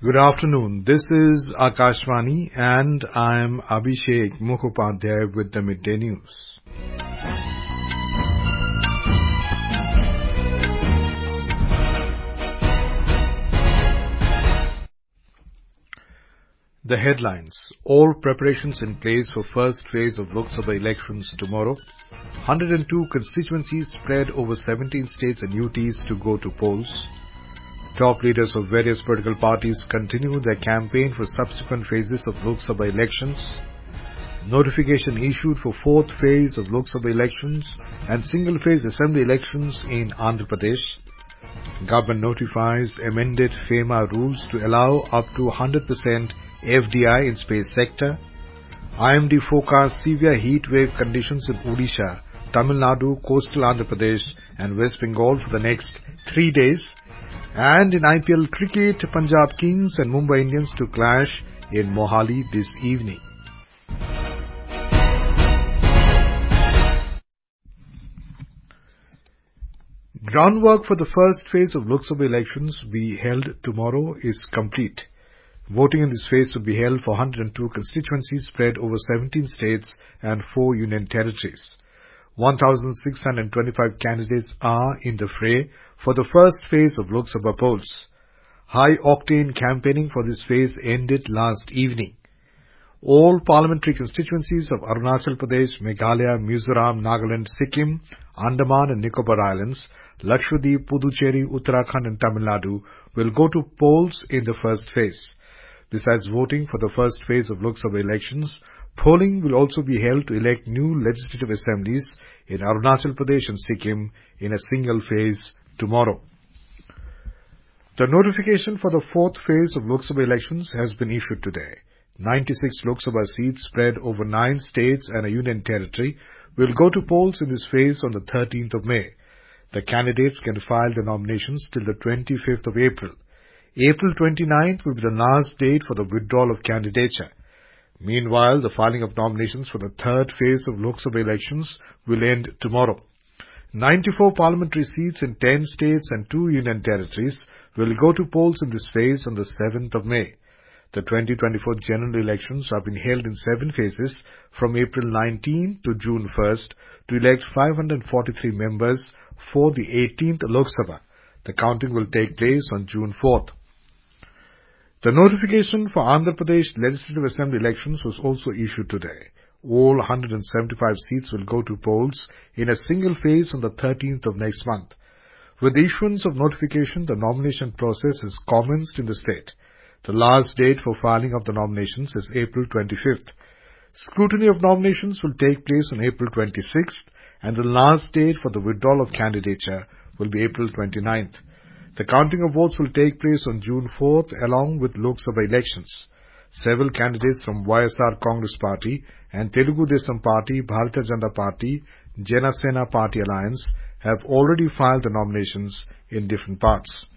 Good afternoon. This is Akashvani and I am Abhishek Mukhopadhyay with the Midday News. The headlines. All preparations in place for first phase of Lok Sabha elections tomorrow. 102 constituencies spread over 17 states and UTs to go to polls. Top leaders of various political parties continue their campaign for subsequent phases of Lok Sabha elections. Notification issued for fourth phase of Lok Sabha elections and single-phase assembly elections in Andhra Pradesh. Government notifies amended FEMA rules to allow up to 100% FDI in space sector. IMD forecasts severe heat wave conditions in Odisha, Tamil Nadu, coastal Andhra Pradesh and West Bengal for the next 3 days. And in IPL cricket, Punjab Kings and Mumbai Indians to clash in Mohali this evening. Groundwork for the first phase of Lok Sabha elections to be held tomorrow is complete. Voting in this phase will be held for 102 constituencies spread over 17 states and 4 union territories. 1,625 candidates are in the fray for the first phase of Lok Sabha polls. High-octane campaigning for this phase ended last evening. All parliamentary constituencies of Arunachal Pradesh, Meghalaya, Mizoram, Nagaland, Sikkim, Andaman and Nicobar Islands, Lakshadweep, Puducherry, Uttarakhand and Tamil Nadu will go to polls in the first phase. Besides voting for the first phase of Lok Sabha elections, polling will also be held to elect new legislative assemblies in Arunachal Pradesh and Sikkim in a single phase tomorrow. The notification for the fourth phase of Lok Sabha elections has been issued today. 96 Lok Sabha seats spread over 9 states and a union territory will go to polls in this phase on the 13th of May. The candidates can file their nominations till the 25th of April. April 29th will be the last date for the withdrawal of candidature. Meanwhile, the filing of nominations for the third phase of Lok Sabha elections will end tomorrow. 94 parliamentary seats in 10 states and 2 union territories will go to polls in this phase on the 7th of May. The 2024 general elections are being held in 7 phases from April 19 to June 1st to elect 543 members for the 18th Lok Sabha. The counting will take place on June 4th. The notification for Andhra Pradesh Legislative Assembly elections was also issued today. All 175 seats will go to polls in a single phase on the 13th of next month. With the issuance of notification, the nomination process has commenced in the state. The last date for filing of the nominations is April 25th. Scrutiny of nominations will take place on April 26th and the last date for the withdrawal of candidature will be April 29th. The counting of votes will take place on June 4th along with Lok Sabha elections. Several candidates from YSR Congress Party and Telugu Desam Party, Bharatiya Janata Party, Jana Sena Party Alliance have already filed the nominations in different parts.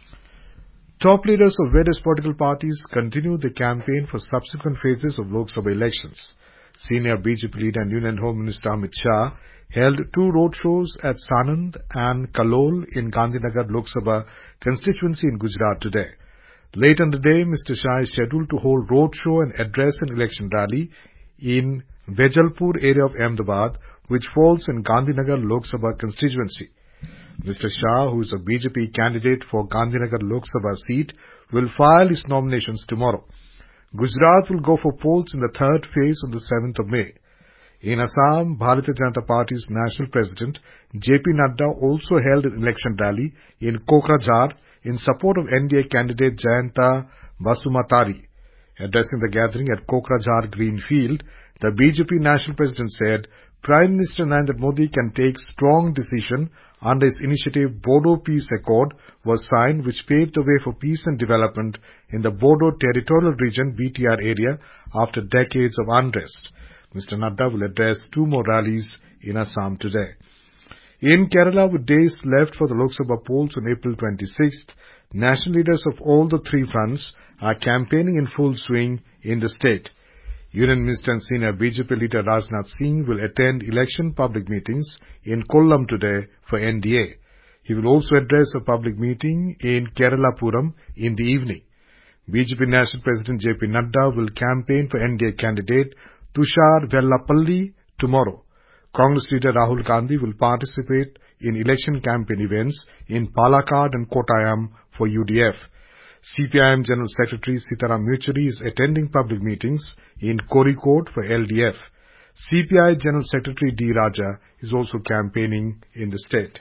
Top leaders of various political parties continue the campaign for subsequent phases of Lok Sabha elections. Senior BJP leader and Union Home Minister Amit Shah held 2 roadshows at Sanand and Kalol in Gandhinagar Lok Sabha constituency in Gujarat today. Later in the day, Mr. Shah is scheduled to hold roadshow and address an election rally in Vejalpur area of Ahmedabad, which falls in Gandhinagar Lok Sabha constituency. Mr. Shah, who is a BJP candidate for Gandhinagar Lok Sabha seat, will file his nominations tomorrow. Gujarat will go for polls in the third phase on the 7th of May. In Assam, Bharatiya Janata Party's national president, JP Nadda, also held an election rally in Kokrajhar in support of NDA candidate Jayanta Basumatari. Addressing the gathering at Kokrajhar Greenfield, the BJP national president said, Prime Minister Narendra Modi can take strong decision under his initiative Bodo Peace Accord was signed, which paved the way for peace and development in the Bodo Territorial Region BTR area after decades of unrest. Mr. Nadda will address 2 more rallies in Assam today. In Kerala, with days left for the Lok Sabha polls on April 26th, national leaders of all the 3 fronts are campaigning in full swing in the state. Union Minister and Senior BJP leader Rajnath Singh will attend election public meetings in Kollam today for NDA. He will also address a public meeting in Keralapuram in the evening. BJP National President JP Nadda will campaign for NDA candidate Tushar Vellapalli tomorrow. Congress leader Rahul Gandhi will participate in election campaign events in Palakkad and Kottayam for UDF. CPIM General Secretary Sitaram Yechury is attending public meetings in Kozhikode for LDF. CPI General Secretary D. Raja is also campaigning in the state.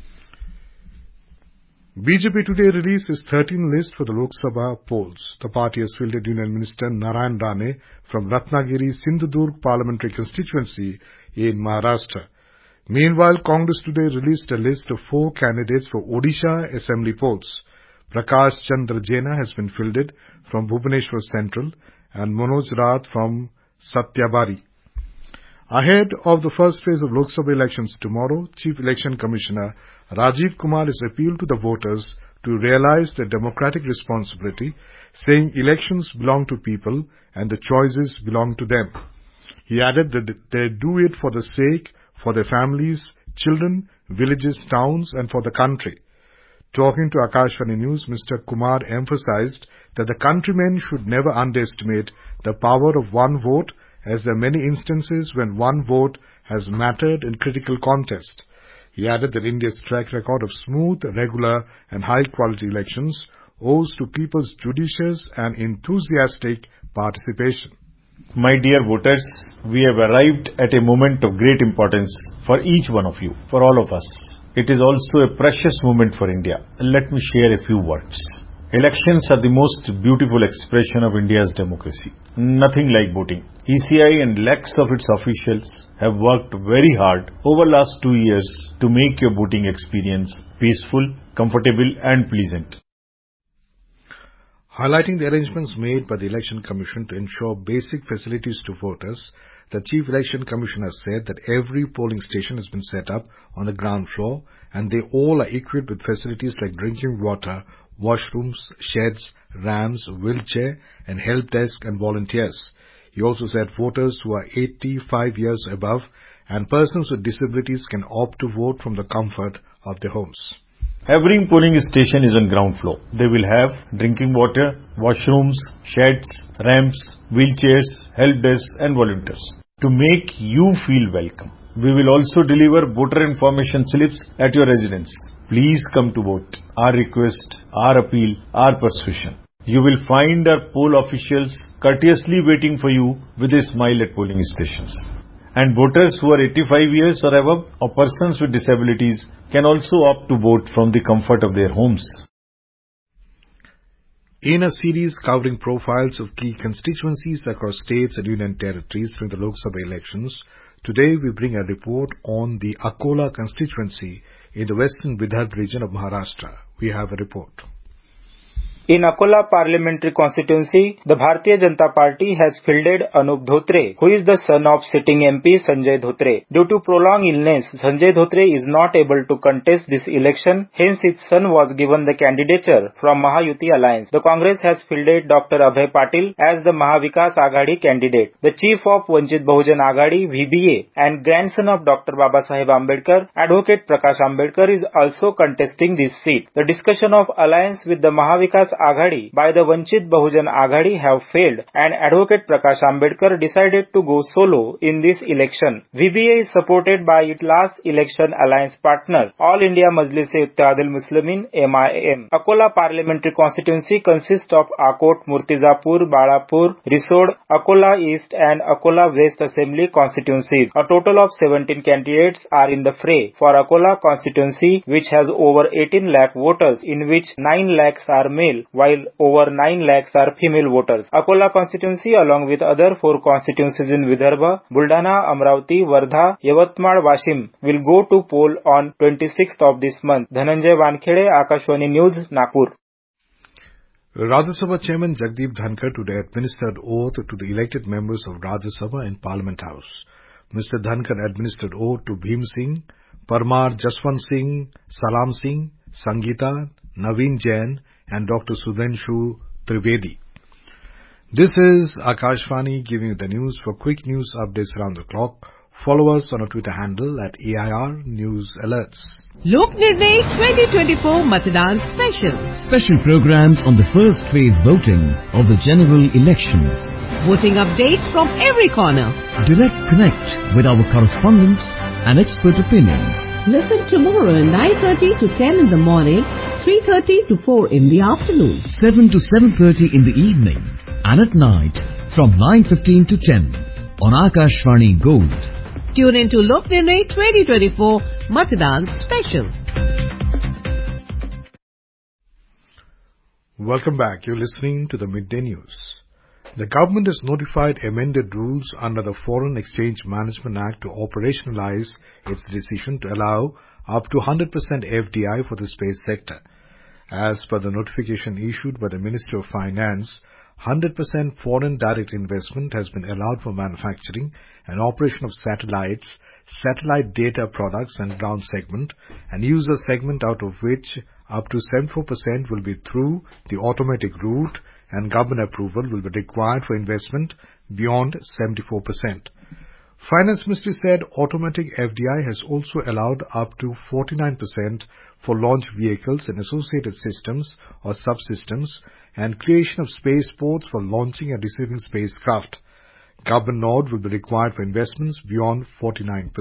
BJP today released its 13th list for the Lok Sabha polls. The party has fielded Union Minister Narayan Rane from Ratnagiri Sindhudurg parliamentary constituency in Maharashtra. Meanwhile, Congress today released a list of 4 candidates for Odisha Assembly polls. Prakash Chandra Jena has been fielded from Bhubaneswar Central and Manoj Rath from Satyabari. Ahead of the first phase of Lok Sabha elections tomorrow, Chief Election Commissioner Rajiv Kumar has appealed to the voters to realize their democratic responsibility, saying elections belong to people and the choices belong to them. He added that they do it for the sake, for their families, children, villages, towns and for the country. Talking to Akashvani News, Mr. Kumar emphasized that the countrymen should never underestimate the power of one vote, as there are many instances when one vote has mattered in critical contest. He added that India's track record of smooth, regular and high-quality elections owes to people's judicious and enthusiastic participation. My dear voters, we have arrived at a moment of great importance for each one of you, for all of us. It is also a precious moment for India. Let me share a few words. Elections are the most beautiful expression of India's democracy. Nothing like voting. ECI and lakhs of its officials have worked very hard over last 2 years to make your voting experience peaceful, comfortable and pleasant. Highlighting the arrangements made by the Election Commission to ensure basic facilities to voters, the Chief Election Commissioner said that every polling station has been set up on the ground floor and they all are equipped with facilities like drinking water, washrooms, sheds, ramps, wheelchair and help desk and volunteers. He also said voters who are 85 years above and persons with disabilities can opt to vote from the comfort of their homes. Every polling station is on ground floor. They will have drinking water, washrooms, sheds, ramps, wheelchairs, help desk and volunteers to make you feel welcome. We will also deliver voter information slips at your residence. Please come to vote. Our request, our appeal, our persuasion. You will find our poll officials courteously waiting for you with a smile at polling stations. And voters who are 85 years or above or persons with disabilities can also opt to vote from the comfort of their homes. In a series covering profiles of key constituencies across states and union territories during the Lok Sabha elections, today we bring a report on the Akola constituency in the western Vidarbha region of Maharashtra. We have a report. In Akola parliamentary constituency, the Bharatiya Janata Party has fielded Anup Dhotre, who is the son of sitting MP Sanjay Dhotre. Due to prolonged illness, Sanjay Dhotre is not able to contest this election, hence his son was given the candidature from Mahayuti Alliance. The Congress has fielded Dr. Abhay Patil as the Mahavikas Aghadi candidate. The chief of Vanchit Bahujan Aghadi VBA and grandson of Dr. Babasaheb Ambedkar, Advocate Prakash Ambedkar is also contesting this seat. The discussion of alliance with the Mahavikas Aghadi by the Vanchit Bahujan Aghadi have failed and Advocate Prakash Ambedkar decided to go solo in this election. VBA is supported by its last election alliance partner, All India Majlis-e-Ittehad Muslimin MIM. Akola parliamentary constituency consists of Akot, Murtizapur, Balapur, Risod, Akola East and Akola West Assembly constituencies. A total of 17 candidates are in the fray for Akola constituency, which has over 18 lakh voters, in which 9 lakhs are male, while over 9 lakhs are female voters. Akola constituency along with other 4 constituencies in Vidarbha, Buldana, Amravati, Wardha, Yavatmal, Washim will go to poll on 26th of this month. Dhananjay Wankhede, Akashvani News, Nagpur. Rajya Sabha Chairman Jagdeep Dhankar today administered oath to the elected members of Rajya Sabha in Parliament House. Mr. Dhankar administered oath to Bhim Singh, Parmar Jaswant Singh, Salam Singh, Sangeeta, Naveen Jain and Dr. Sudhanshu Trivedi. This is Akashvani giving you the news. For quick news updates around the clock, Follow us on our Twitter handle at AIR News Alerts. Lok Nirnay 2024 Matadan Special. Special programs on the first phase voting of the general elections. Voting updates from every corner. Direct connect with our correspondents and expert opinions. Listen tomorrow at 9:30 to 10 in the morning, 3:30 to 4 in the afternoon, 7 to 7:30 in the evening, and at night from 9:15 to 10 on Akashvani Gold. Tune into Lok Nirnay 2024 Matadan Special. Welcome back. You're listening to the Midday News. The government has notified amended rules under the Foreign Exchange Management Act to operationalize its decision to allow up to 100% FDI for the space sector. As per the notification issued by the Ministry of Finance, 100% foreign direct investment has been allowed for manufacturing and operation of satellites, satellite data products and ground segment, and user segment, out of which up to 74% will be through the automatic route, and government approval will be required for investment beyond 74%. Finance Ministry said automatic FDI has also allowed up to 49% for launch vehicles and associated systems or subsystems, and creation of spaceports for launching and receiving spacecraft. Government nod will be required for investments beyond 49%.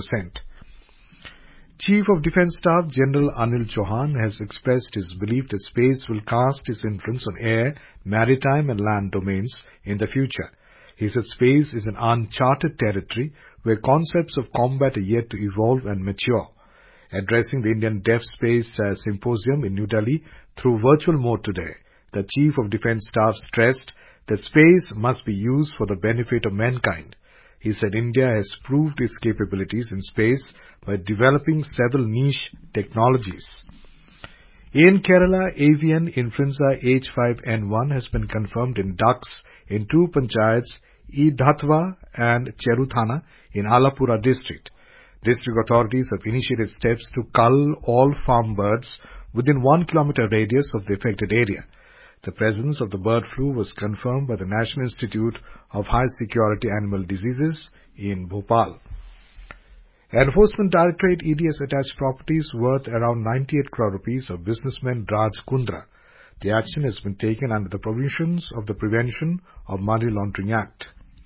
Chief of Defence Staff General Anil Chauhan has expressed his belief that space will cast its influence on air, maritime and land domains in the future. He said space is an uncharted territory where concepts of combat are yet to evolve and mature. Addressing the Indian Deaf Space Symposium in New Delhi through virtual mode today, the Chief of Defence Staff stressed that space must be used for the benefit of mankind. He said India has proved its capabilities in space by developing several niche technologies. In Kerala, avian influenza H5N1 has been confirmed in ducks in two panchayats, Idhatwa and Cheruthana in Alapura district. District authorities have initiated steps to cull all farm birds within 1 kilometer radius of the affected area. The presence of the bird flu was confirmed by the National Institute of High Security Animal Diseases in Bhopal. Enforcement Directorate ED has attached properties worth around 98 crore rupees of businessman Raj Kundra. The action has been taken under the provisions of the Prevention of Money Laundering Act.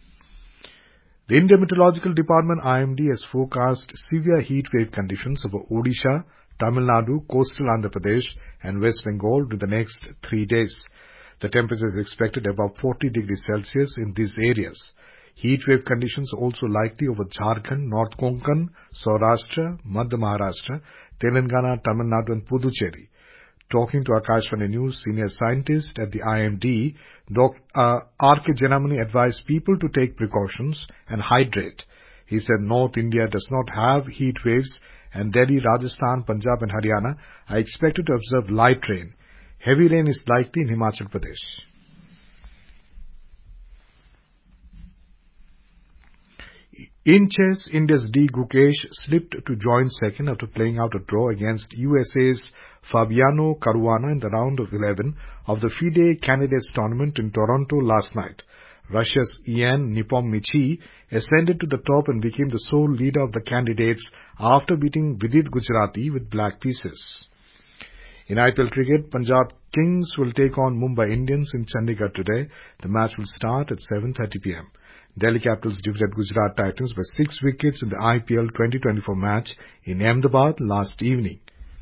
The Indian Meteorological Department IMD has forecast severe heat wave conditions over Odisha, Tamil Nadu, coastal Andhra Pradesh and West Bengal in the next 3 days. The temperature is expected above 40 degrees Celsius in these areas. Heat wave conditions are also likely over Jharkhand, North Konkan, Saurashtra, Madhya Maharashtra, Telangana, Tamil Nadu and Puducherry. Talking to Akashvani News, senior scientist at the IMD, Dr. R.K. Janamani advised people to take precautions and hydrate. He said North India does not have heat waves, and Delhi, Rajasthan, Punjab and Haryana are expected to observe light rain. Heavy rain is likely in Himachal Pradesh. In chess, India's D. Gukesh slipped to joint second after playing out a draw against USA's Fabiano Caruana in the round of 11 of the FIDE Candidates Tournament in Toronto last night. Russia's Ian Nepomniachtchi ascended to the top and became the sole leader of the candidates after beating Vidit Gujrati with black pieces. In IPL cricket, Punjab Kings will take on Mumbai Indians in Chandigarh today. The match will start at 7:30 p.m. Delhi Capitals defeated Gujarat Titans by 6 wickets in the IPL 2024 match in Ahmedabad last evening.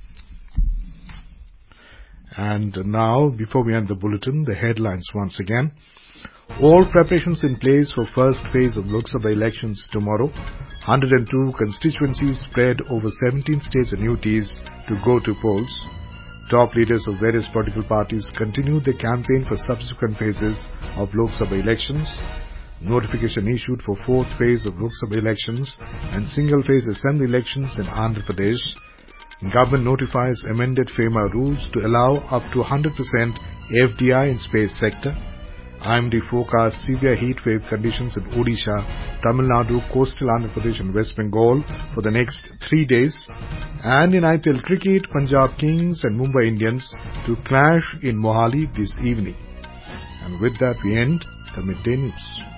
And now, before we end the bulletin, the headlines once again. All preparations in place for first phase of Lok Sabha elections tomorrow. 102 constituencies spread over 17 states and UTs to go to polls. Top leaders of various political parties continue their campaign for subsequent phases of Lok Sabha elections. Notification issued for fourth phase of Lok Sabha elections and single-phase assembly elections in Andhra Pradesh. Government notifies amended FEMA rules to allow up to 100% FDI in space sector. IMD forecasts severe heat wave conditions in Odisha, Tamil Nadu, coastal Andhra Pradesh and West Bengal for the next 3 days. And in IPL cricket, Punjab Kings and Mumbai Indians to clash in Mohali this evening. And with that we end the Midday News.